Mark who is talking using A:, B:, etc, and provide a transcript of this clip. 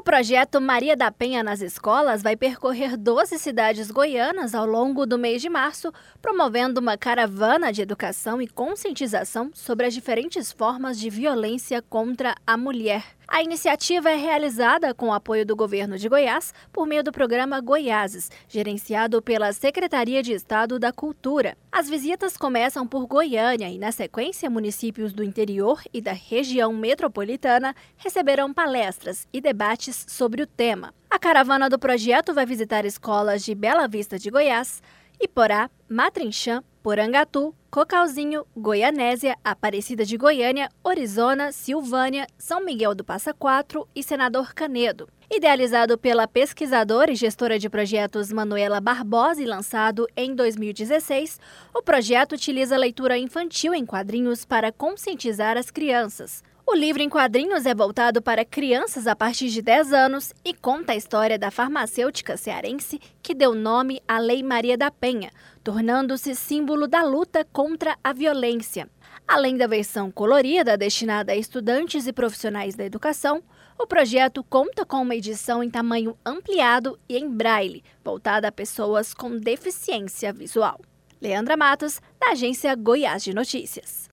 A: projeto Maria da Penha nas Escolas vai percorrer 12 cidades goianas ao longo do mês de março, promovendo uma caravana de educação e conscientização sobre as diferentes formas de violência contra a mulher. A iniciativa é realizada com o apoio do governo de Goiás por meio do programa Goiáses, gerenciado pela Secretaria de Estado da Cultura. As visitas começam por Goiânia e, na sequência, municípios do interior e da região metropolitana receberão palestras e debates sobre o tema. A caravana do projeto vai visitar escolas de Bela Vista de Goiás, Iporá, Matrinchã, Porangatu, Cocalzinho, Goianésia, Aparecida de Goiânia, Orizona, Silvânia, São Miguel do Passa Quatro e Senador Canedo. Idealizado pela pesquisadora e gestora de projetos Manuela Barbosa e lançado em 2016, o projeto utiliza a leitura infantil em quadrinhos para conscientizar as crianças. O livro em quadrinhos é voltado para crianças a partir de 10 anos e conta a história da farmacêutica cearense que deu nome à Lei Maria da Penha, tornando-se símbolo da luta contra a violência. Além da versão colorida destinada a estudantes e profissionais da educação, o projeto conta com uma edição em tamanho ampliado e em braille, voltada a pessoas com deficiência visual. Leandra Matos, da agência Goiás de Notícias.